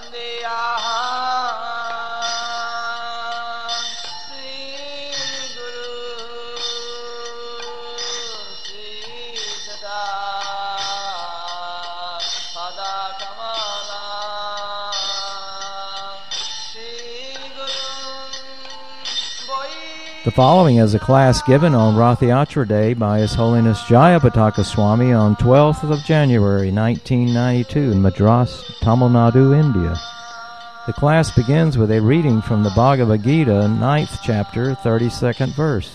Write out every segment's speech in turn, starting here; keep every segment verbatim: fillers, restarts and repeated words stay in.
The following is a class given on Rathayatra Day by His Holiness Jayapataka Swami on twelfth of January nineteen ninety-two in Madras, Tamil Nadu, India. The class begins with a reading from the Bhagavad Gita, ninth chapter, thirty-second verse.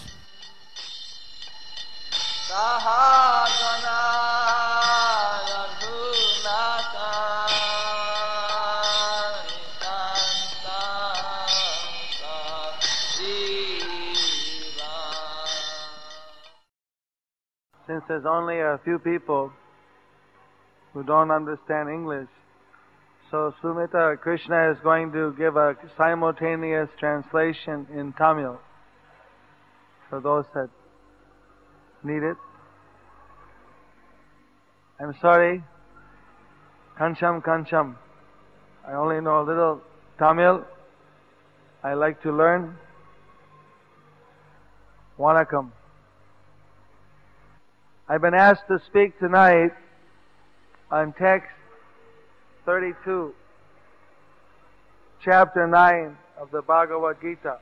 Since there's only a few people who don't understand English, so Sumita Krishna is going to give a simultaneous translation in Tamil for those that need it. I'm sorry, Kancham Kancham. I only know a little Tamil. I like to learn. Vanakkam. I've been asked to speak tonight on text thirty-two, chapter nine of the Bhagavad Gita.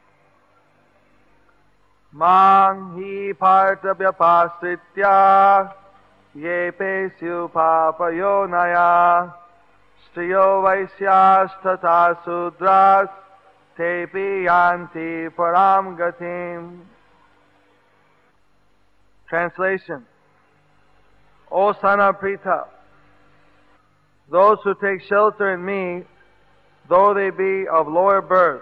Mang hi partabhya pasritya yepe syupapayo naya striyo vaisyas tata sudras tepi yanti param gatim. Translation. O son of Pritha, those who take shelter in me, though they be of lower birth,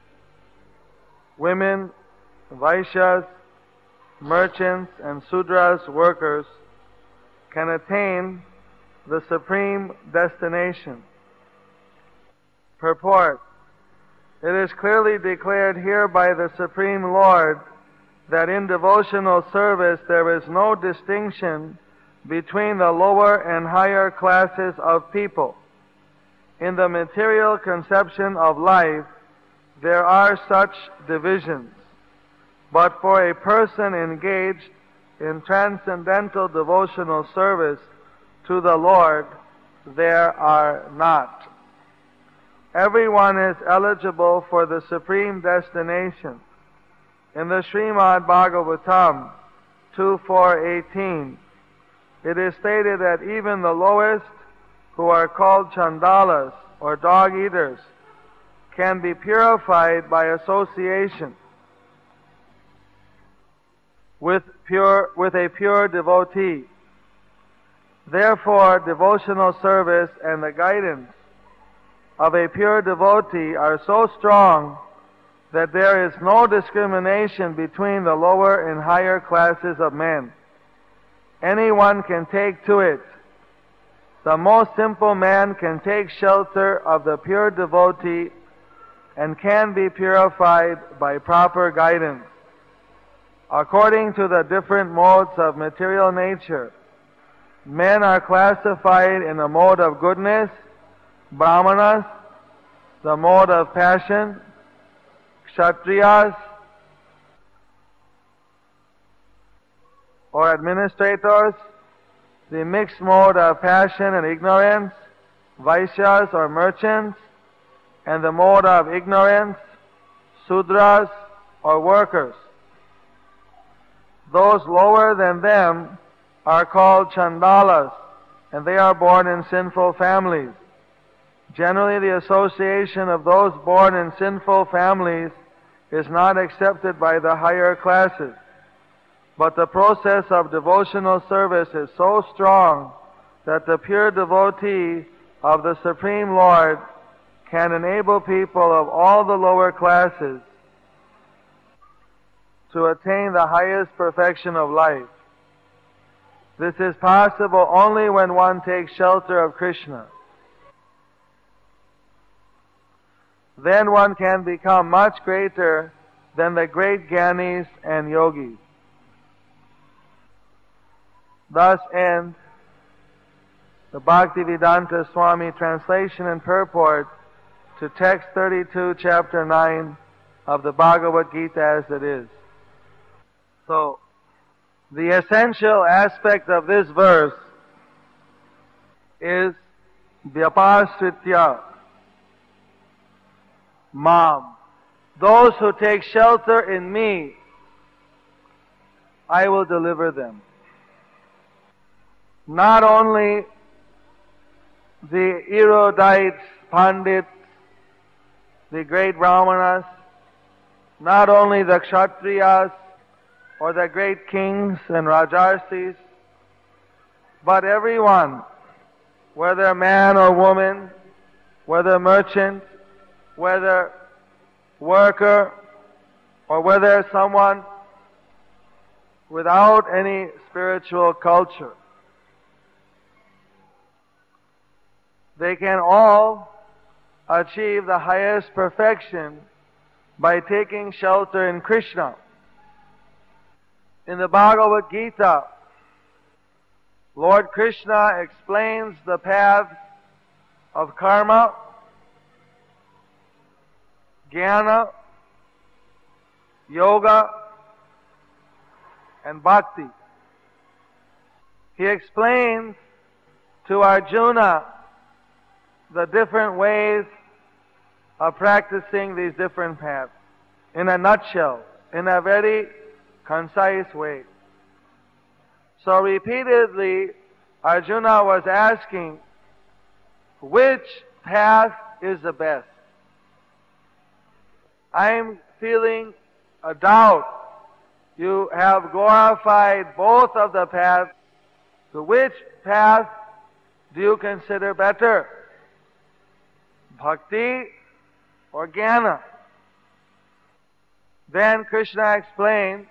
women, Vaishyas, merchants, and Sudras workers, can attain the supreme destination. Purport. It is clearly declared here by the Supreme Lord that in devotional service there is no distinction between the lower and higher classes of people. In the material conception of life, there are such divisions. But for a person engaged in transcendental devotional service to the Lord, there are not. Everyone is eligible for the supreme destination. In the Srimad Bhagavatam two four eighteen, it is stated that even the lowest, who are called chandalas or dog eaters, can be purified by association with pure with a pure devotee. Therefore, devotional service and the guidance of a pure devotee are so strong that there is no discrimination between the lower and higher classes of men. Anyone can take to it. The most simple man can take shelter of the pure devotee and can be purified by proper guidance. According to the different modes of material nature, men are classified in the mode of goodness, brahmanas, the mode of passion, Kshatriyas, or administrators, the mixed mode of passion and ignorance, Vaishyas or merchants, and the mode of ignorance, Sudras or workers. Those lower than them are called Chandalas, and they are born in sinful families. Generally, the association of those born in sinful families is not accepted by the higher classes. But the process of devotional service is so strong that the pure devotee of the Supreme Lord can enable people of all the lower classes to attain the highest perfection of life. This is possible only when one takes shelter of Krishna. Then one can become much greater than the great Gyanis and Yogis. Thus end the Bhaktivedanta Swami translation and purport to text thirty-two, chapter nine of the Bhagavad Gita as it is. So, the essential aspect of this verse is Vyapasritya Mam. Those who take shelter in me, I will deliver them. Not only the erudites, pandits, the great brahmanas, not only the kshatriyas or the great kings and rajarsis, but everyone, whether man or woman, whether merchant, whether worker, or whether someone without any spiritual culture, they can all achieve the highest perfection by taking shelter in Krishna. In the Bhagavad Gita, Lord Krishna explains the path of karma, jnana, yoga, and bhakti. He explains to Arjuna the different ways of practicing these different paths in a nutshell, in a very concise way. So repeatedly, Arjuna was asking, which path is the best? I'm feeling a doubt. You have glorified both of the paths. So which path do you consider better? Bhakti or jnana? Then Krishna explained,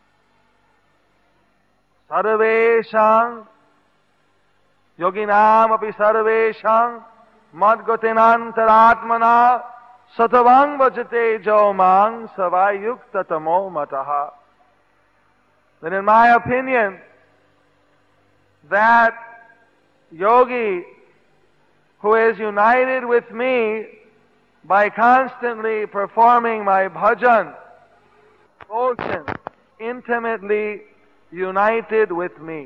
Sarveshang yoginam api sarveshang madgatinantaratmana satavang vajate jomang savayukta tamo mataha. That in my opinion, that yogi who is united with me by constantly performing my bhajan, devotion, intimately united with me.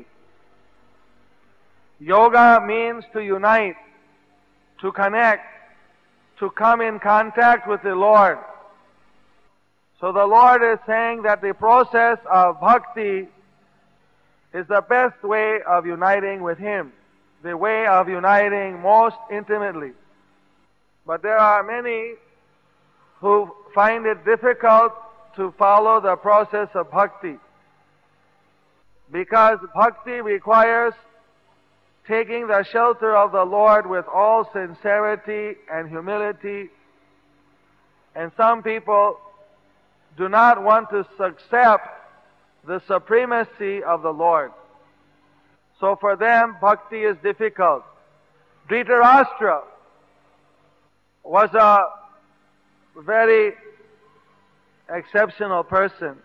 Yoga means to unite, to connect, to come in contact with the Lord. So the Lord is saying that the process of bhakti is the best way of uniting with Him, the way of uniting most intimately. But there are many who find it difficult to follow the process of bhakti, because bhakti requires taking the shelter of the Lord with all sincerity and humility, and some people do not want to accept the supremacy of the Lord. So for them, bhakti is difficult. Dhritarashtra was a very exceptional person,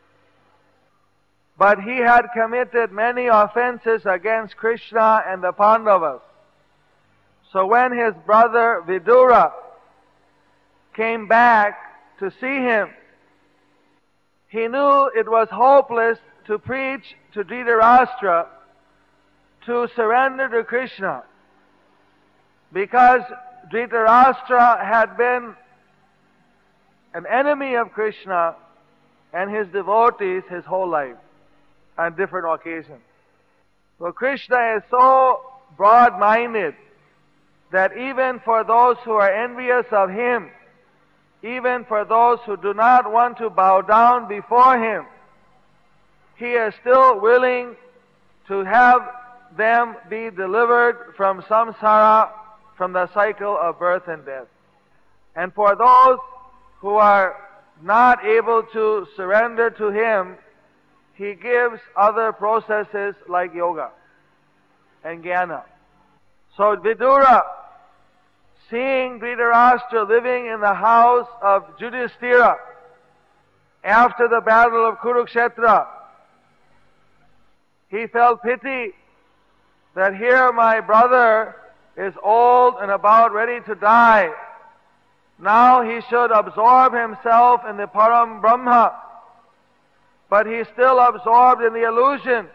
but he had committed many offenses against Krishna and the Pandavas. So when his brother Vidura came back to see him, he knew it was hopeless to preach to Dhritarashtra to surrender to Krishna, because Dhritarashtra had been an enemy of Krishna and his devotees his whole life on different occasions. So Krishna is so broad-minded that even for those who are envious of him, even for those who do not want to bow down before him, he is still willing to have them be delivered from samsara, from the cycle of birth and death. And for those who are not able to surrender to him, he gives other processes like yoga and jnana. So Vidura, seeing Dhritarashtra living in the house of Yudhishthira after the battle of Kurukshetra, he felt pity that here my brother is old and about ready to die. Now he should absorb himself in the Param Brahma, but he's still absorbed in the illusion.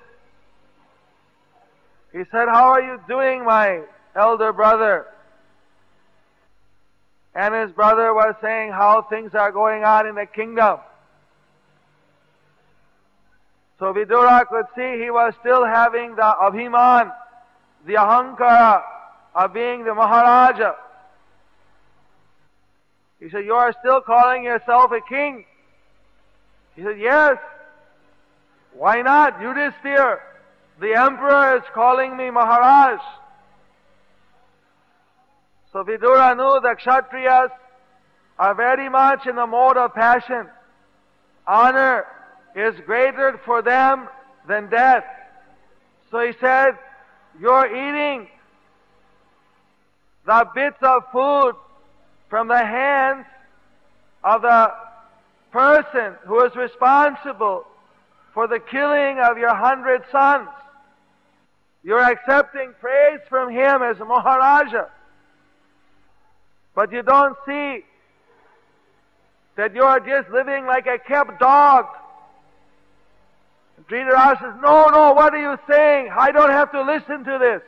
He said, "How are you doing, my elder brother?" And his brother was saying how things are going on in the kingdom. So Vidura could see he was still having the abhiman, the ahankara of being the Maharaja. He said, "You are still calling yourself a king?" He said, "Yes. Why not? Yudhisthira, the emperor, is calling me Maharaj." So Vidura knew the Kshatriyas are very much in the mode of passion. Honor is greater for them than death. So he said, "You're eating the bits of food from the hands of the person who is responsible for the killing of your hundred sons. You're accepting praise from him as Maharaja. But you don't see that you are just living like a kept dog." Dhritarashtra says, "No, no, what are you saying? I don't have to listen to this."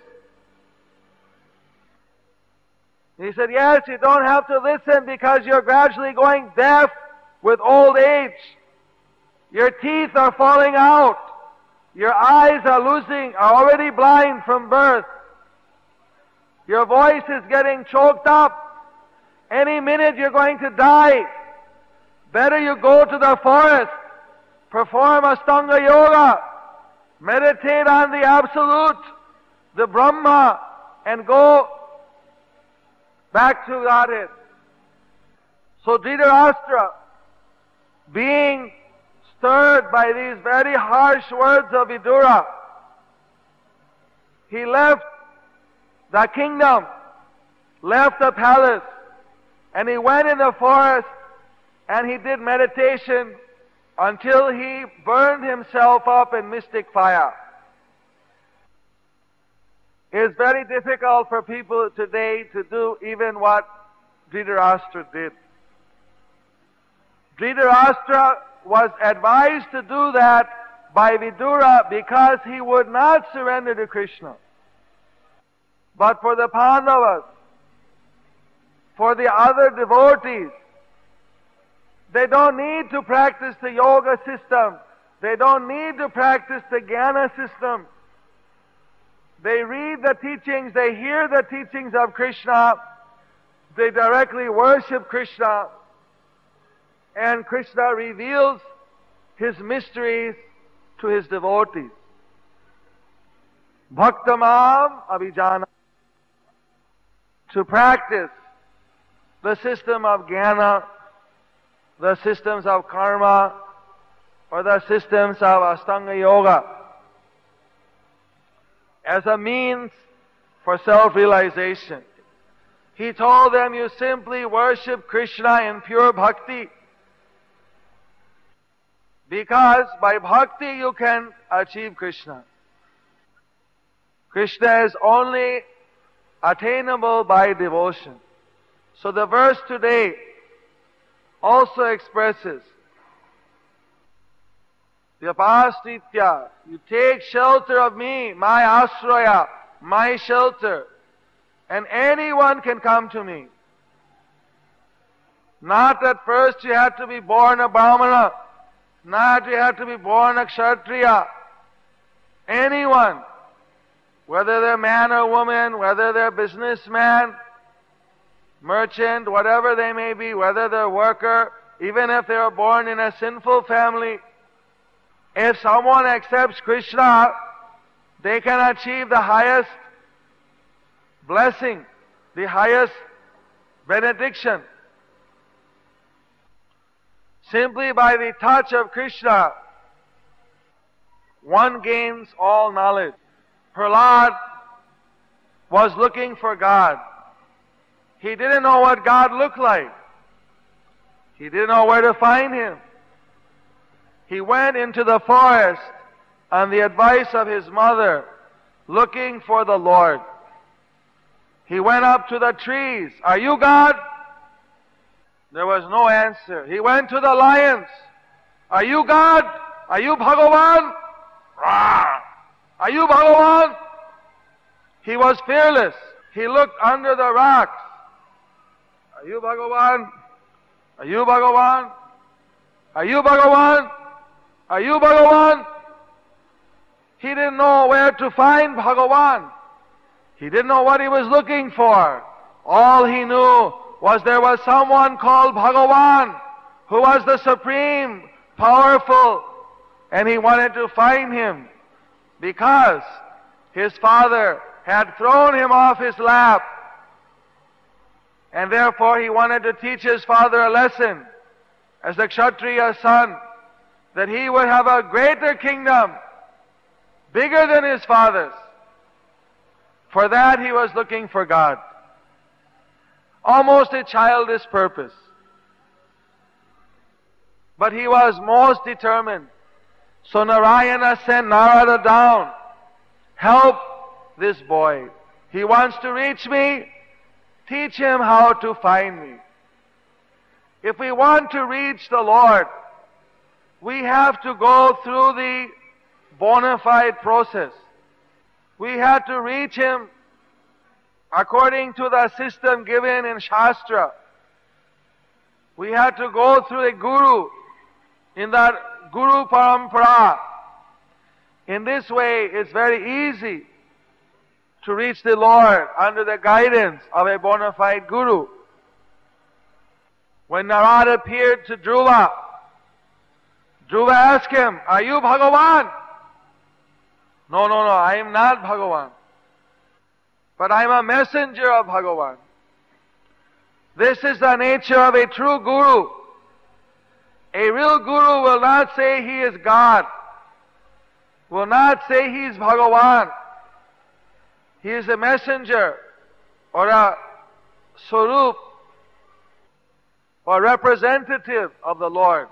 He said, "Yes, you don't have to listen because you're gradually going deaf with old age. Your teeth are falling out. Your eyes are losing, are already blind from birth. Your voice is getting choked up. Any minute you're going to die. Better you go to the forest, perform Astanga Yoga, meditate on the Absolute, the Brahma, and go back to Godhead." So Dhritarashtra, being stirred by these very harsh words of Vidura, he left the kingdom, left the palace, and he went in the forest and he did meditation until he burned himself up in mystic fire. It's very difficult for people today to do even what Dhritarashtra did. Dhritarashtra was advised to do that by Vidura because he would not surrender to Krishna. But for the Pandavas, for the other devotees, they don't need to practice the yoga system. They don't need to practice the jnana system. They read the teachings, they hear the teachings of Krishna, they directly worship Krishna, and Krishna reveals His mysteries to His devotees. Bhaktamam abhijana. To practice the system of jnana, the systems of karma, or the systems of Astanga Yoga as a means for self-realization. He told them, you simply worship Krishna in pure bhakti, because by bhakti you can achieve Krishna. Krishna is only attainable by devotion. So the verse today also expresses Vyapastritya, you take shelter of me, my asraya, my shelter, and anyone can come to me. Not at first you have to be born a Brahmana, not you have to be born a Kshatriya. Anyone, whether they're man or woman, whether they're businessman, merchant, whatever they may be, whether they're worker, even if they are born in a sinful family, if someone accepts Krishna, they can achieve the highest blessing, the highest benediction. Simply by the touch of Krishna, one gains all knowledge. Prahlad was looking for God. He didn't know what God looked like. He didn't know where to find Him. He went into the forest on the advice of his mother, looking for the Lord. He went up to the trees. Are you God? There was no answer. He went to the lions. Are you God? Are you Bhagavan? Rah! Are you Bhagavan? He was fearless. He looked under the rocks. Are you Bhagavan? Are you Bhagavan? Are you Bhagavan? Are you Bhagavan? He didn't know where to find Bhagavan. He didn't know what he was looking for. All he knew was there was someone called Bhagavan who was the supreme, powerful, and he wanted to find him because his father had thrown him off his lap, and therefore he wanted to teach his father a lesson as the Kshatriya son, that he would have a greater kingdom, bigger than his father's. For that he was looking for God. Almost a childish purpose. But he was most determined. So Narayana sent Narada down. Help this boy. He wants to reach me. Teach him how to find me. If we want to reach the Lord, we have to go through the bona fide process. We have to reach Him according to the system given in Shastra. We have to go through the Guru in that Guru Parampara. In this way, it's very easy to reach the Lord under the guidance of a bona fide Guru. When Narada appeared to Dhruva, Dhruva asked him, are you Bhagavan? No, no, no, I am not Bhagavan. But I am a messenger of Bhagavan. This is the nature of a true Guru. A real Guru will not say he is God, will not say he is Bhagavan. He is a messenger or a Swarup or representative of the Lord.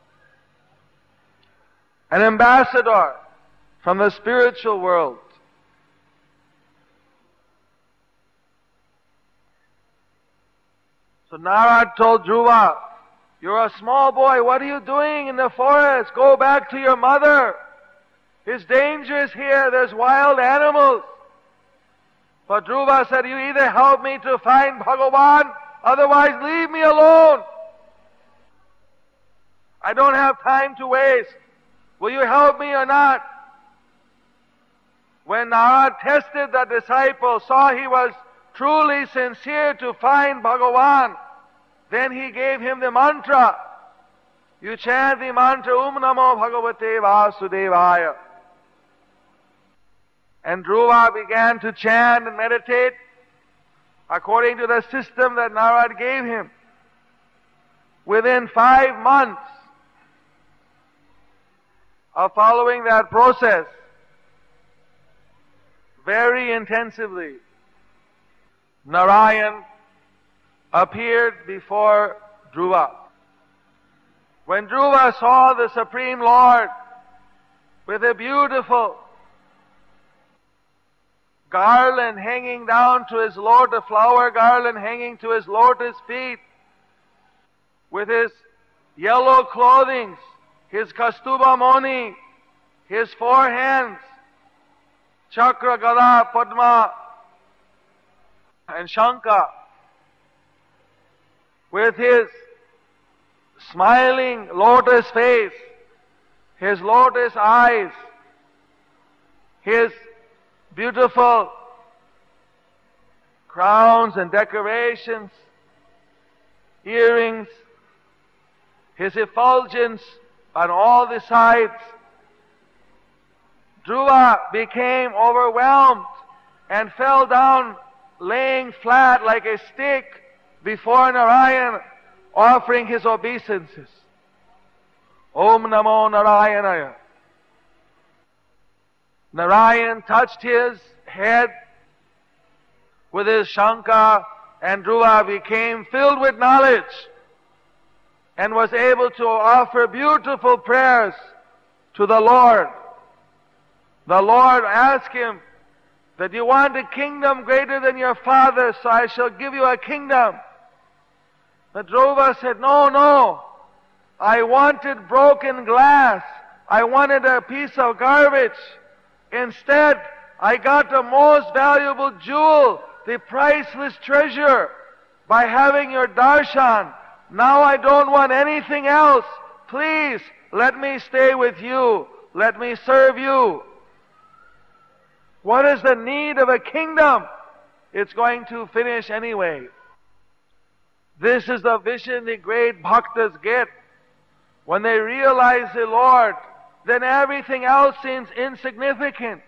An ambassador from the spiritual world. So Narad told Dhruva, you're a small boy, what are you doing in the forest? Go back to your mother. It's dangerous here, there's wild animals. But Dhruva said, you either help me to find Bhagavan, otherwise leave me alone. I don't have time to waste. Will you help me or not? When Narad tested the disciple, saw he was truly sincere to find Bhagavan, then he gave him the mantra. You chant the mantra, Om Namo Bhagavate Vasudevaya. And Dhruva began to chant and meditate according to the system that Narad gave him. Within five months of following that process, very intensively, Narayan appeared before Dhruva. When Dhruva saw the Supreme Lord with a beautiful garland hanging down to his lotus, a flower garland hanging to his lotus feet, with his yellow clothing, his Kastuba Moni, his four hands, Chakra, Gada, Padma, and Shankha, with his smiling lotus face, his lotus eyes, his beautiful crowns and decorations, earrings, his effulgence on all the sides, Dhruva became overwhelmed and fell down, laying flat like a stick before Narayan, offering his obeisances. Om Namo Narayanaya. Narayan touched his head with his Shankha, and Dhruva became filled with knowledge and was able to offer beautiful prayers to the Lord. The Lord asked him that you want a kingdom greater than your father, so I shall give you a kingdom. The Dhruva said, no, no, I wanted broken glass. I wanted a piece of garbage. Instead, I got the most valuable jewel, the priceless treasure, by having your darshan. Now I don't want anything else. Please, let me stay with you. Let me serve you. What is the need of a kingdom? It's going to finish anyway. This is the vision the great bhaktas get. When they realize the Lord, then everything else seems insignificant.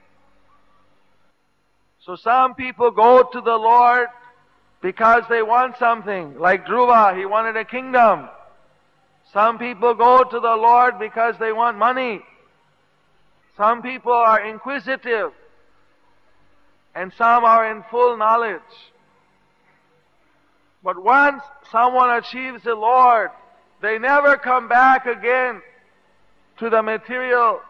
So some people go to the Lord because they want something. Like Dhruva, he wanted a kingdom. Some people go to the Lord because they want money. Some people are inquisitive. And some are in full knowledge. But once someone achieves the Lord, they never come back again to the material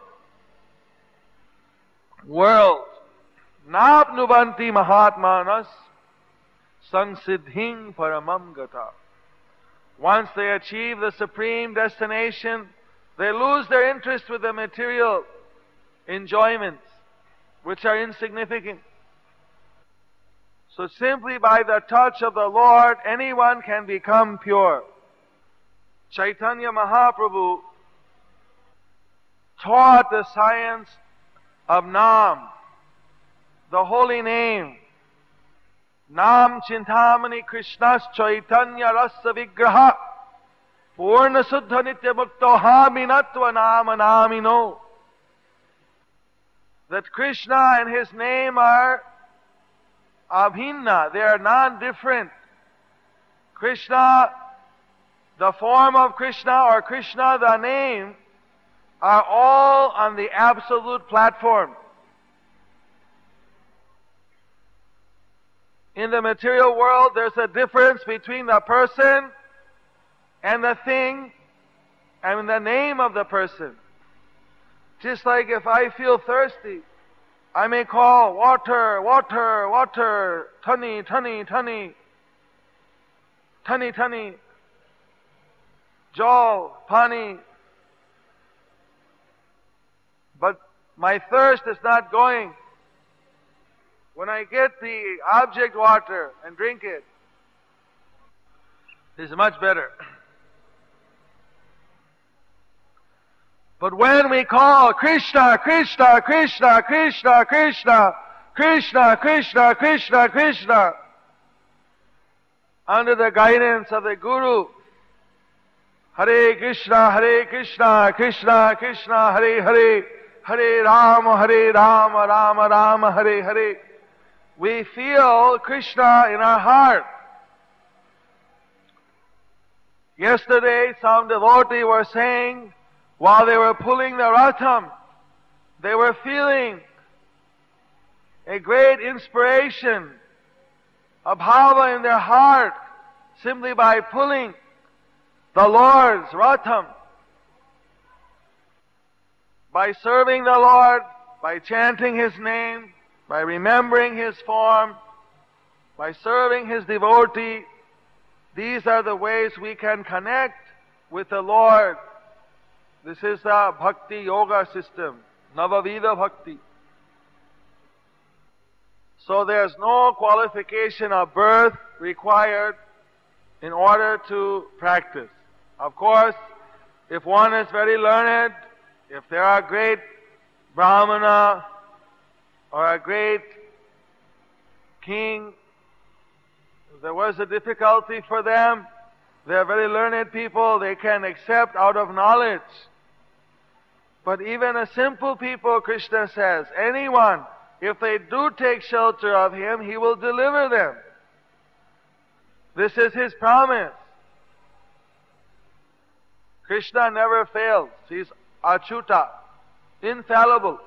world. Napnubanti mahatmanas sansiddhing paramam gata. Once they achieve the supreme destination, they lose their interest with the material enjoyments, which are insignificant. So simply by the touch of the Lord, anyone can become pure. Chaitanya Mahaprabhu taught the science of Nam, the holy name. Nam Chintamani Krishnas Chaitanya Rasa Vigraha Purna Suddha Nitya Muktoha Minatva Nama Namino. That Krishna and His name are abhinna, they are non-different. Krishna, the form of Krishna, or Krishna, the name, are all on the absolute platform. In the material world, there's a difference between the person and the thing and the name of the person. Just like if I feel thirsty, I may call water, water, water, tani, tani, tani, tani, tani, jal, pani. But my thirst is not going. When I get the object water and drink it, it's much better. But when we call Krishna, Krishna, Krishna, Krishna, Krishna, Krishna, Krishna, Krishna, Krishna, under the guidance of the Guru, Hare Krishna, Hare Krishna, Krishna, Krishna, Hare Hare, Hare Rama, Hare Rama, Rama Rama, Hare Hare, we feel Krishna in our heart. Yesterday, some devotee were saying, while they were pulling the ratham, they were feeling a great inspiration, a bhava in their heart, simply by pulling the Lord's ratham. By serving the Lord, by chanting His name, by remembering His form, by serving His devotee, these are the ways we can connect with the Lord. This is the Bhakti Yoga system, Navavida Bhakti. So there's no qualification of birth required in order to practice. Of course, if one is very learned, if there are great Brahmana or a great king, if there was a difficulty for them, they are very learned people, they can accept out of knowledge. But even a simple people, Krishna says, anyone, if they do take shelter of Him, He will deliver them. This is His promise. Krishna never fails. He's Achyuta, infallible.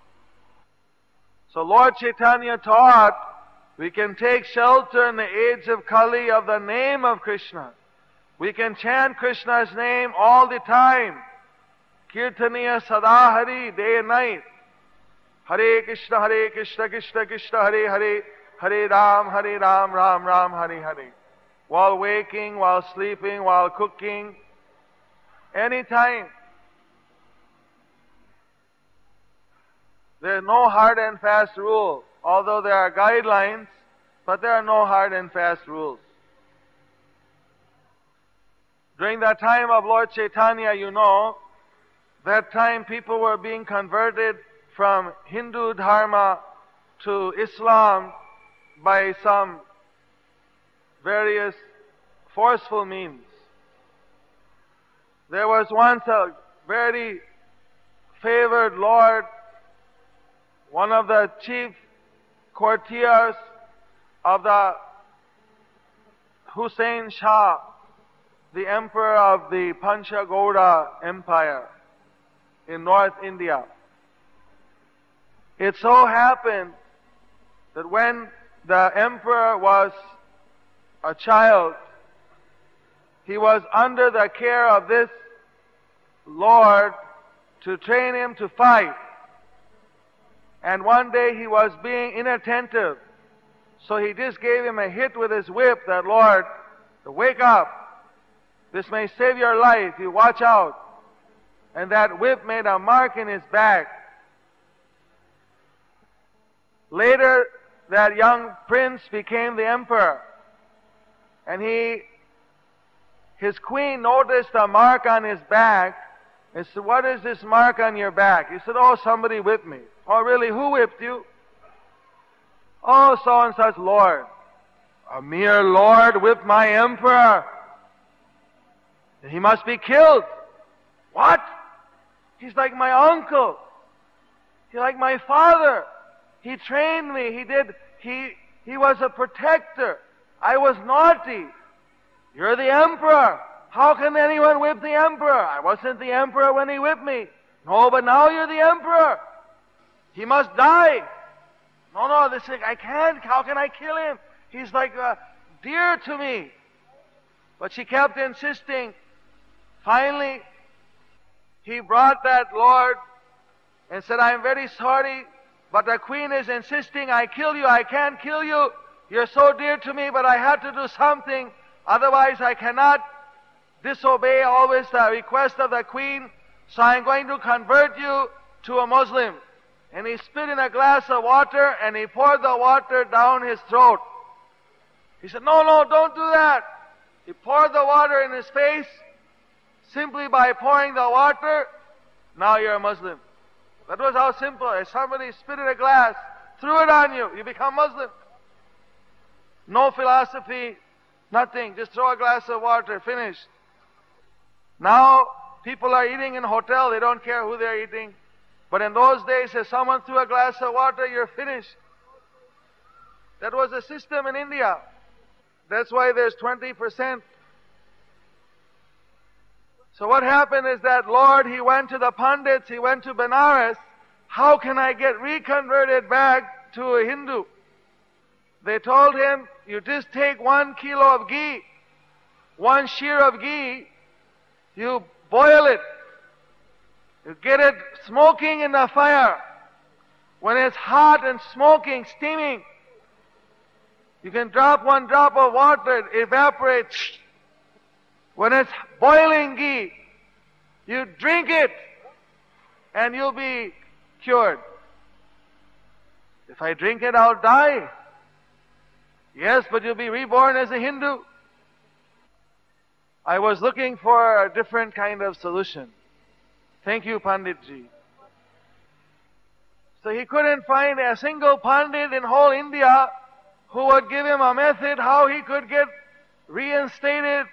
So Lord Chaitanya taught we can take shelter in the age of Kali of the name of Krishna. We can chant Krishna's name all the time. Kirtaniya Sadahari, day and night. Hare Krishna, Hare Krishna, Krishna Krishna, Hare Hare, Hare Ram, Hare Ram, Ram Ram, Hare Hare. While waking, while sleeping, while cooking, anytime. There is no hard and fast rule, although there are guidelines, but there are no hard and fast rules. During the time of Lord Chaitanya, you know, that time people were being converted from Hindu Dharma to Islam by some various forceful means. There was once a very favored lord, one of the chief courtiers of the Hussain Shah, the emperor of the Panchagauda Empire in North India. It so happened that when the emperor was a child, he was under the care of this lord to train him to fight. And one day he was being inattentive, so he just gave him a hit with his whip, that Lord, to wake up. This may save your life, you watch out. And that whip made a mark in his back. Later, that young prince became the emperor. And he, his queen noticed a mark on his back and said, "What is this mark on your back?" He said, "Oh, somebody whipped me." "Oh, really? Who whipped you?" "Oh, so-and-such lord." "A mere lord whipped my emperor. He must be killed." "What? He's like my uncle. He's like my father. He trained me. He did, he, he was a protector. I was naughty. You're the emperor. How can anyone whip the emperor? I wasn't the emperor when he whipped me." "No, but now you're the emperor. He must die." "No, no, this is, I can't. How can I kill him? He's like uh, dear to me." But she kept insisting. Finally, he brought that lord and said, "I'm very sorry, but the queen is insisting I kill you. I can't kill you. You're so dear to me, but I had to do something. Otherwise, I cannot disobey always the request of the queen. So I'm going to convert you to a Muslim." And he spit in a glass of water and he poured the water down his throat. He said, "No, no, don't do that." He poured the water in his face. Simply by pouring the water, now you're a Muslim. That was how simple. If somebody spit in a glass, threw it on you, you become Muslim. No philosophy, nothing. Just throw a glass of water, finished. Now, people are eating in a hotel, they don't care who they're eating. But in those days, if someone threw a glass of water, you're finished. That was a system in India. That's why there's twenty percent. So what happened is that Lord, he went to the Pandits, he went to Benares. How can I get reconverted back to a Hindu? They told him, you just take one kilo of ghee, one shear of ghee, you boil it, you get it smoking in the fire. When it's hot and smoking, steaming, you can drop one drop of water, it evaporates. When it's boiling ghee, you drink it and you'll be cured. If I drink it, I'll die. Yes, but you'll be reborn as a Hindu. I was looking for a different kind of solution. Thank you, Panditji. So he couldn't find a single Pandit in whole India who would give him a method how he could get reinstated,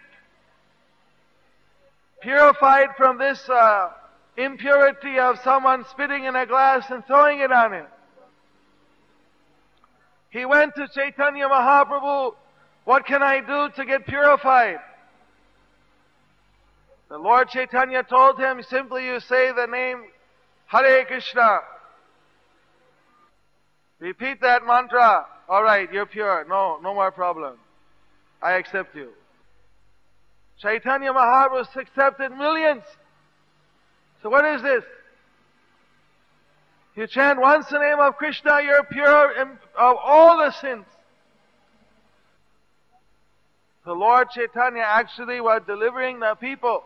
purified from this uh, impurity of someone spitting in a glass and throwing it on him. He went to Chaitanya Mahaprabhu, what can I do to get purified? The Lord Chaitanya told him, simply you say the name Hare Krishna. Repeat that mantra. All right, you're pure. No, no more problem. I accept you. Chaitanya Mahaprabhu accepted millions. So what is this? You chant once the name of Krishna, you're pure of all the sins. The Lord Chaitanya actually was delivering the people.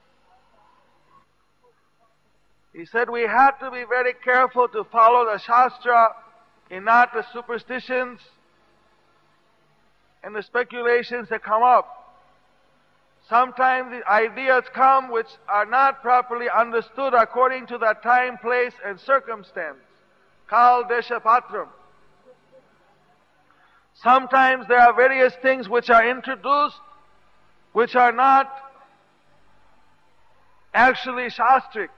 He said we had to be very careful to follow the Shastra and not the superstitions and the speculations that come up. Sometimes the ideas come which are not properly understood according to the time, place, and circumstance. Kal Desha Patram. Sometimes there are various things which are introduced which are not actually Shastric.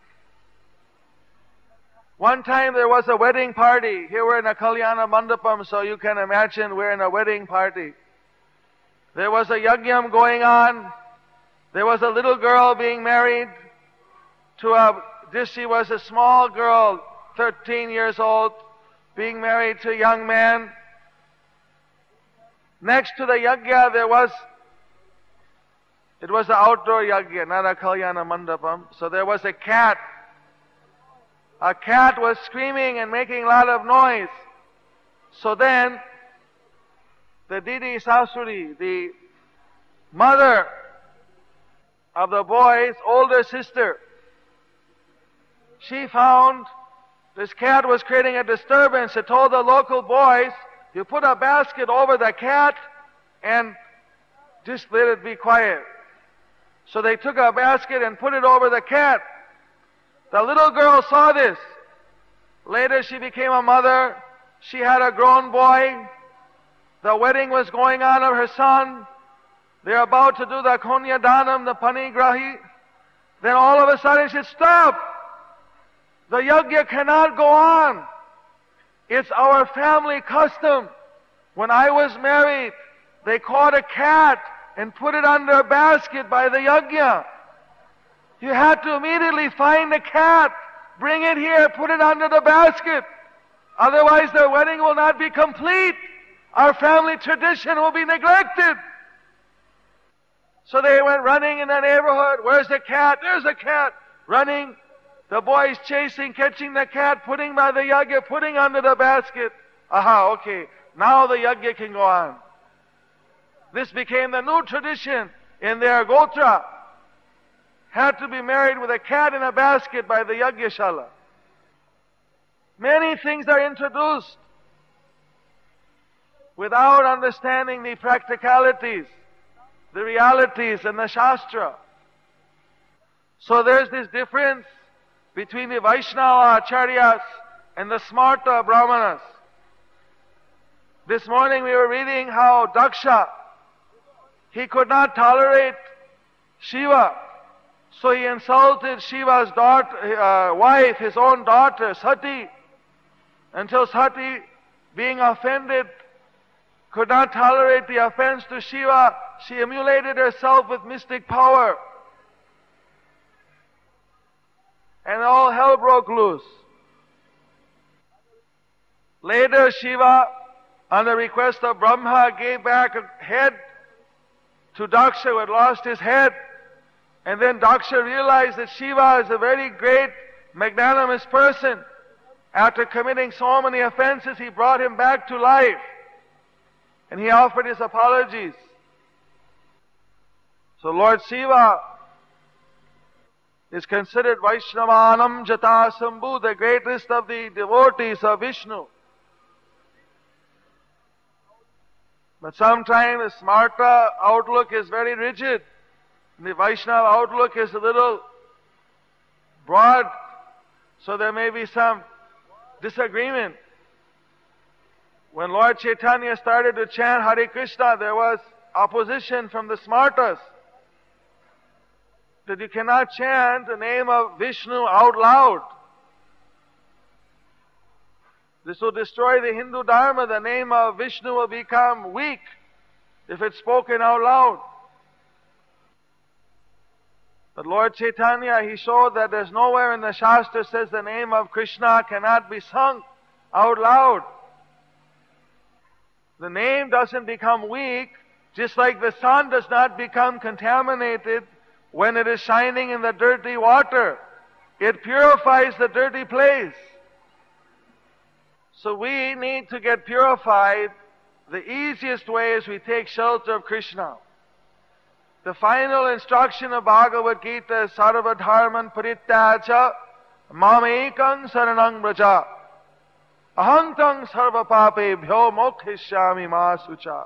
One time there was a wedding party. Here we're in a Kalyana Mandapam, so you can imagine we're in a wedding party. There was a yajnam going on. There was a little girl being married to a, this she was a small girl, thirteen years old, being married to a young man. Next to the yajna there was, it was an outdoor yajna, not a Kalyana Mandapam. So there was a cat. A cat was screaming and making a lot of noise. So then, the Didi Sasuri, the mother of the boy's older sister, she found this cat was creating a disturbance. She told the local boys, you put a basket over the cat and just let it be quiet. So they took a basket and put it over the cat. The little girl saw this. Later she became a mother. She had a grown boy. The wedding was going on of her son. They're about to do the Konya Danam, the Panigrahi. Then all of a sudden she said, stop! The yajna cannot go on. It's our family custom. When I was married, they caught a cat and put it under a basket by the yajna. You had to immediately find the cat, bring it here, put it under the basket. Otherwise the wedding will not be complete. Our family tradition will be neglected. So they went running in the neighborhood. Where's the cat? There's the cat. Running. The boys chasing, catching the cat, putting by the yajna, putting under the basket. Aha, okay. Now the yajna can go on. This became the new tradition in their gotra. Had to be married with a cat in a basket by the Yajnashala. Many things are introduced without understanding the practicalities, the realities and the Shastra. So there's this difference between the Vaishnava Acharyas and the Smarta Brahmanas. This morning we were reading how Daksha, he could not tolerate Shiva. So he insulted Shiva's daughter, uh, wife, his own daughter, Sati, until Sati, being offended, could not tolerate the offense to Shiva. She emulated herself with mystic power. And all hell broke loose. Later, Shiva, on the request of Brahma, gave back a head to Daksha, who had lost his head. And then Daksha realized that Shiva is a very great, magnanimous person. After committing so many offenses, he brought him back to life. And he offered his apologies. So Lord Shiva is considered Vaishnavanam Jata Sambhu, the greatest of the devotees of Vishnu. But sometimes the Smarta outlook is very rigid. The Vaishnava outlook is a little broad, so there may be some disagreement. When Lord Chaitanya started to chant Hare Krishna, there was opposition from the Smartas. That you cannot chant the name of Vishnu out loud. This will destroy the Hindu Dharma. The name of Vishnu will become weak if it's spoken out loud. But Lord Chaitanya, he showed that there's nowhere in the Shastra says the name of Krishna cannot be sung out loud. The name doesn't become weak, just like the sun does not become contaminated when it is shining in the dirty water. It purifies the dirty place. So we need to get purified. The easiest way is we take shelter of Krishna. The final instruction of Bhagavad Gita is Sarva Dharman Parityaja Mamekam Saranang Braja Ahantang Sarva Papebhyo Mokhishyami Ma Sucha.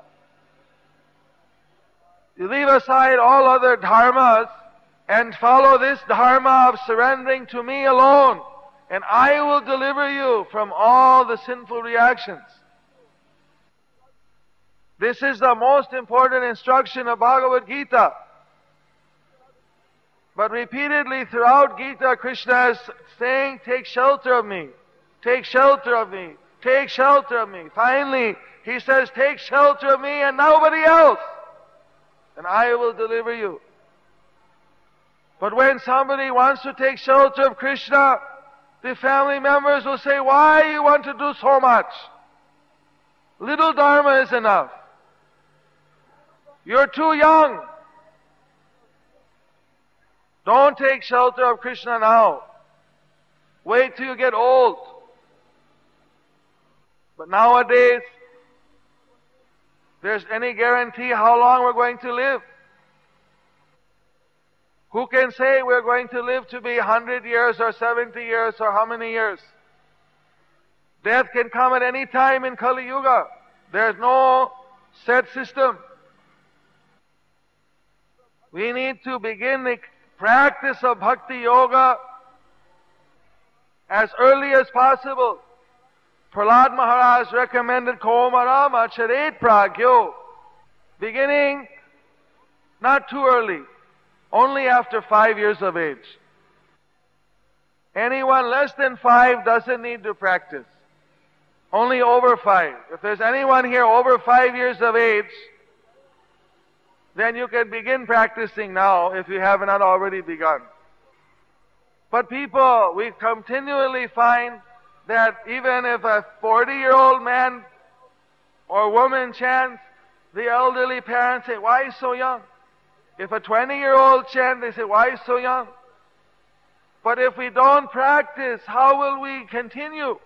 You leave aside all other dharmas and follow this dharma of surrendering to me alone, and I will deliver you from all the sinful reactions. This is the most important instruction of Bhagavad Gita. But repeatedly throughout Gita, Krishna is saying, take shelter of me, take shelter of me, take shelter of me. Finally, he says, take shelter of me and nobody else, and I will deliver you. But when somebody wants to take shelter of Krishna, the family members will say, why you want to do so much? Little dharma is enough. You're too young. Don't take shelter of Krishna now. Wait till you get old. But nowadays, there's any guarantee how long we're going to live? Who can say we're going to live to be one hundred years or seventy years or how many years? Death can come at any time in Kali Yuga. There's no set system. We need to begin the practice of Bhakti Yoga as early as possible. Prahlad Maharaj recommended Komaram Acharet Pragyo, beginning not too early, only after five years of age. Anyone less than five doesn't need to practice. Only over five. If there's anyone here over five years of age, then you can begin practicing now if you have not already begun. But people, we continually find that even if a forty-year-old man or woman chants, the elderly parents say, why so young? If a twenty-year-old chants, they say, why so young? But if we don't practice, how will we continue?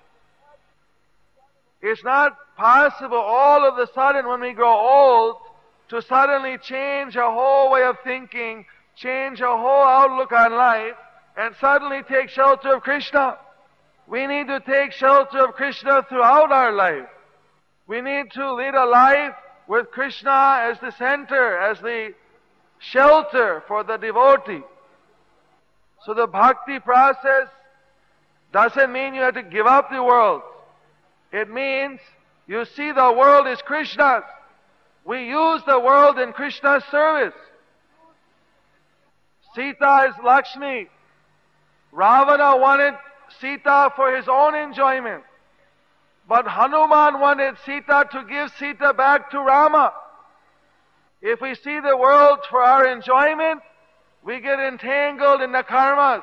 It's not possible all of a sudden when we grow old to suddenly change our whole way of thinking, change our whole outlook on life, and suddenly take shelter of Krishna. We need to take shelter of Krishna throughout our life. We need to lead a life with Krishna as the center, as the shelter for the devotee. So the bhakti process doesn't mean you have to give up the world. It means you see the world is Krishna's. We use the world in Krishna's service. Sita is Lakshmi. Ravana wanted Sita for his own enjoyment. But Hanuman wanted Sita to give Sita back to Rama. If we see the world for our enjoyment, we get entangled in the karmas.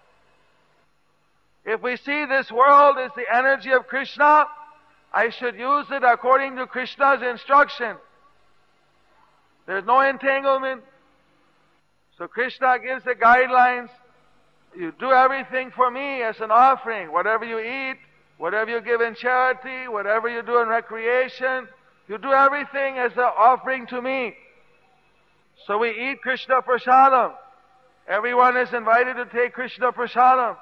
If we see this world as the energy of Krishna, I should use it according to Krishna's instruction. There's no entanglement. So Krishna gives the guidelines. You do everything for me as an offering. Whatever you eat, whatever you give in charity, whatever you do in recreation, you do everything as an offering to me. So we eat Krishna Prasadam. Everyone is invited to take Krishna Prasadam.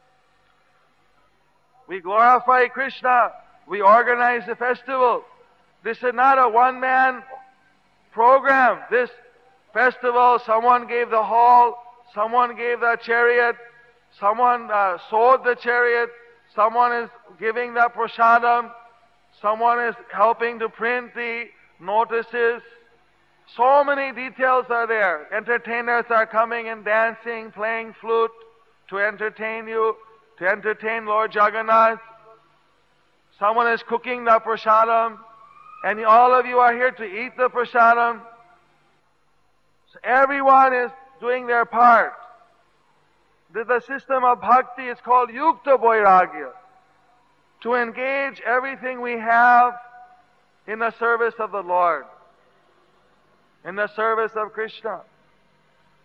We glorify Krishna. We organize the festival. This is not a one-man program. This festival, someone gave the hall, someone gave the chariot, someone uh, sewed the chariot, someone is giving the prasadam, someone is helping to print the notices. So many details are there. Entertainers are coming and dancing, playing flute to entertain you, to entertain Lord Jagannath. Someone is cooking the prasadam, and all of you are here to eat the prasadam. So everyone is doing their part. The, the system of bhakti is called yukta vairagya, to engage everything we have in the service of the Lord, in the service of Krishna.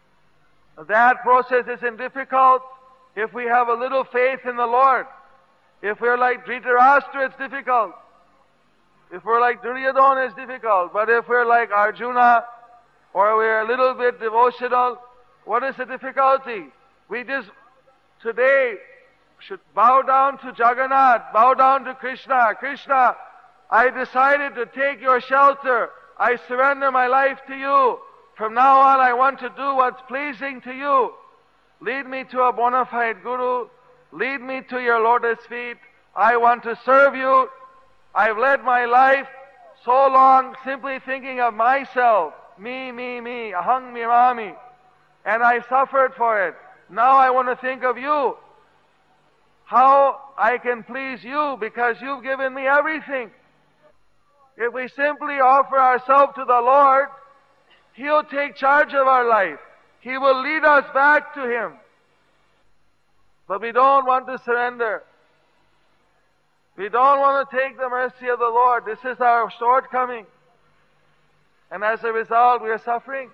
That process isn't difficult if we have a little faith in the Lord. If we're like Dhritarashtra, it's difficult. If we're like Duryodhana, it's difficult. But if we're like Arjuna, or we're a little bit devotional, what is the difficulty? We just today should bow down to Jagannath, bow down to Krishna. Krishna, I decided to take your shelter. I surrender my life to you. From now on, I want to do what's pleasing to you. Lead me to a bona fide guru. Lead me to your lotus feet. I want to serve you. I've led my life so long simply thinking of myself. Me, me, me. Aham mirami. And I suffered for it. Now I want to think of you. How I can please you because you've given me everything. If we simply offer ourselves to the Lord, He'll take charge of our life. He will lead us back to Him. But we don't want to surrender. We don't want to take the mercy of the Lord. This is our shortcoming. And as a result, we are suffering.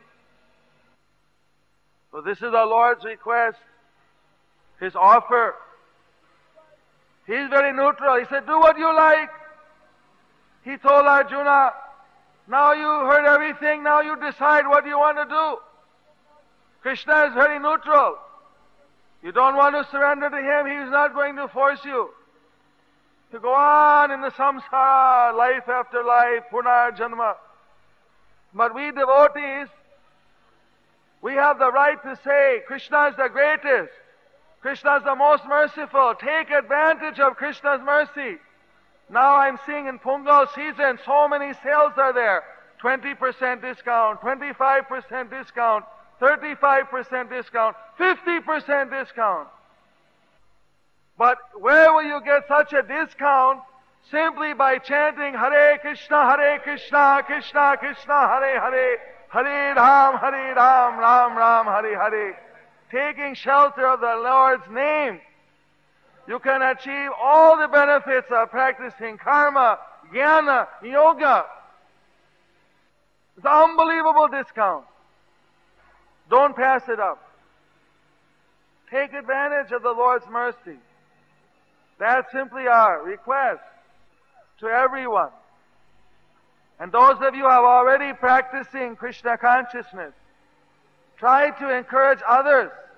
So this is the Lord's request, His offer. He's very neutral. He said, do what you like. He told Arjuna, now you heard everything, now you decide what you want to do. Krishna is very neutral. You don't want to surrender to Him, He is not going to force you to go on in the samsara, life after life, punar janma. But we devotees, we have the right to say, Krishna is the greatest. Krishna is the most merciful. Take advantage of Krishna's mercy. Now I'm seeing in Pungal season, so many sales are there. twenty percent discount, twenty-five percent discount, thirty-five percent discount, fifty percent discount. But where will you get such a discount? Simply by chanting Hare Krishna, Hare Krishna, Krishna Krishna, Hare Hare, Hare Ram, Hare Ram, Ram Ram, Hare Hare. Taking shelter of the Lord's name. You can achieve all the benefits of practicing karma, jnana, yoga. It's an unbelievable discount. Don't pass it up. Take advantage of the Lord's mercy. That's simply our request to everyone. And those of you who are already practicing Krishna consciousness, try to encourage others